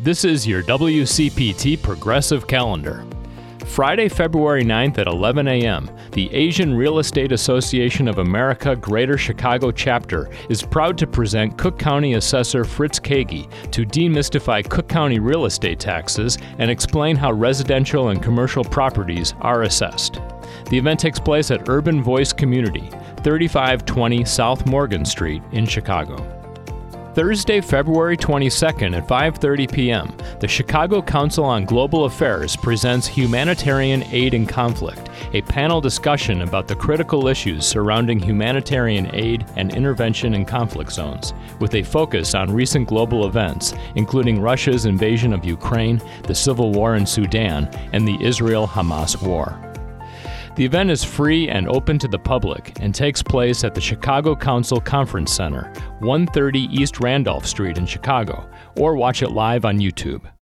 This is your WCPT Progressive Calendar. Friday, February 9th at 11 a.m., the Asian Real Estate Association of America Greater Chicago Chapter is proud to present Cook County Assessor Fritz Kagi to demystify Cook County real estate taxes and explain how residential and commercial properties are assessed. The event takes place at Urban Voice Community, 3520 South Morgan Street in Chicago. Thursday, February 22nd at 5:30 p.m., the Chicago Council on Global Affairs presents Humanitarian Aid in Conflict, a panel discussion about the critical issues surrounding humanitarian aid and intervention in conflict zones, with a focus on recent global events, including Russia's invasion of Ukraine, the civil war in Sudan, and the Israel-Hamas war. The event is free and open to the public and takes place at the Chicago Council Conference Center, 130 East Randolph Street in Chicago, or watch it live on YouTube.